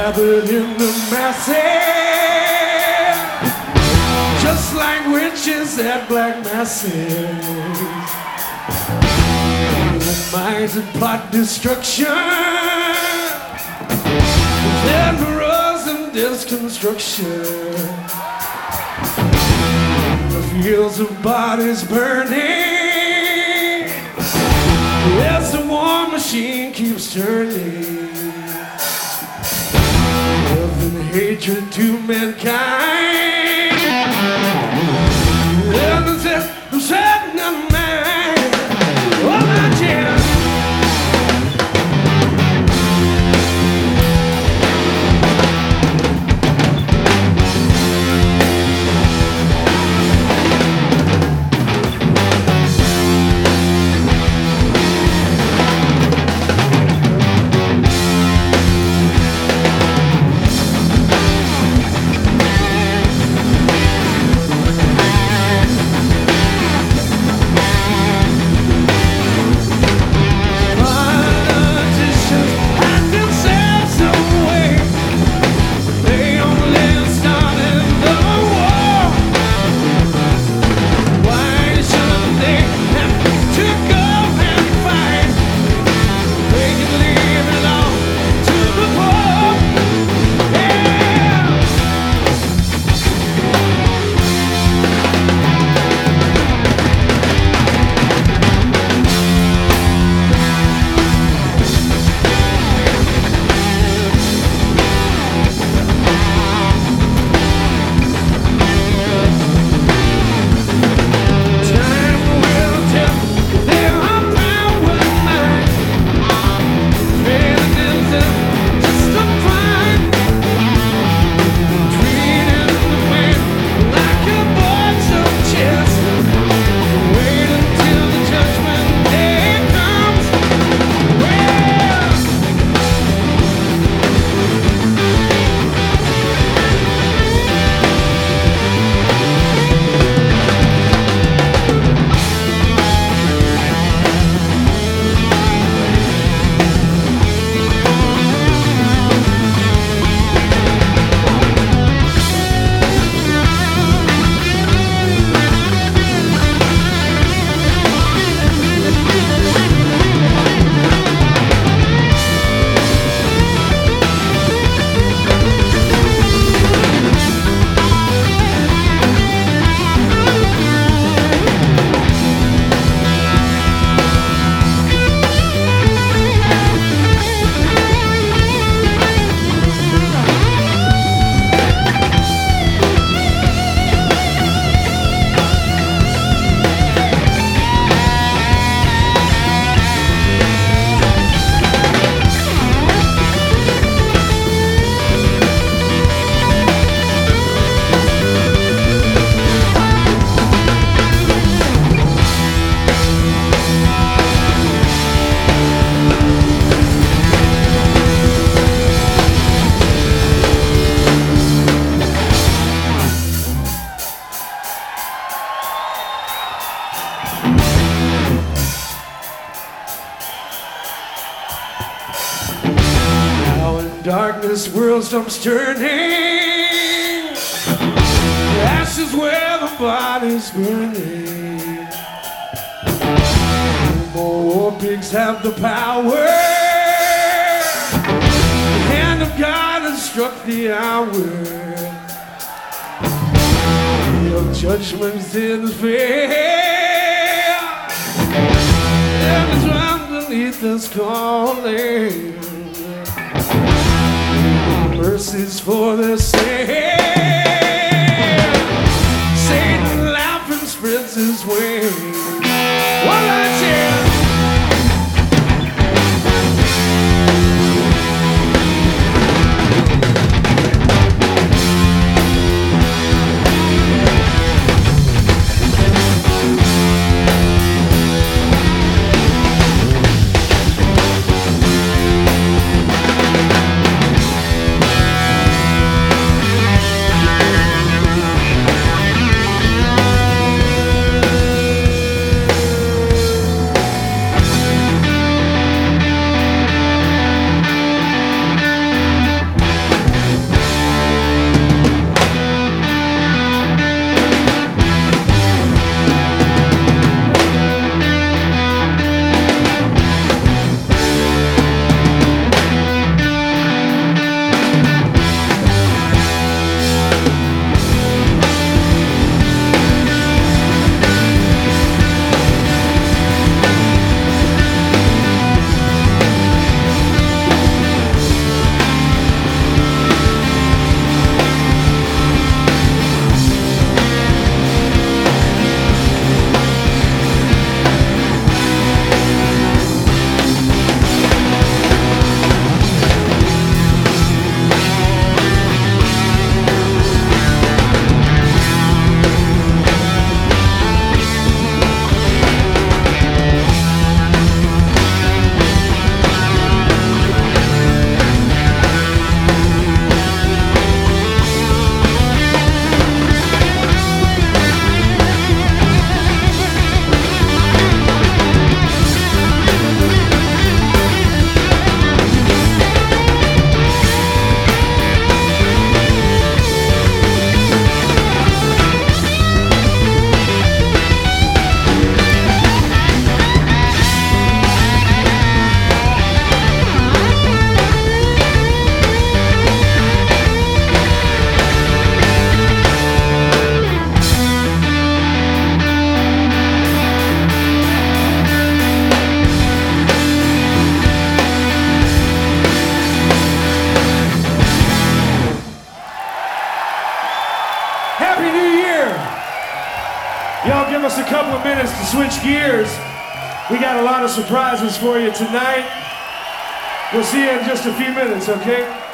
gathered in the masses, just like witches at black masses. With minds that plot destruction, with emperors and deconstruction. The fields of bodies burning as the war machine keeps turning. Love and hatred to mankind. Love is a certain of man. Oh, my chance. Darkness, world stops turning. Ashes where the body's burning. More war pigs have the power. The hand of God has struck the hour. Your judgment's in the veil. Heaven's underneath us calling. Mercies for the same. Satan laughing spreads his wings. One last chance. give us a couple of minutes to switch gears. We got a lot of surprises for you tonight. We'll see you in just a few minutes, okay?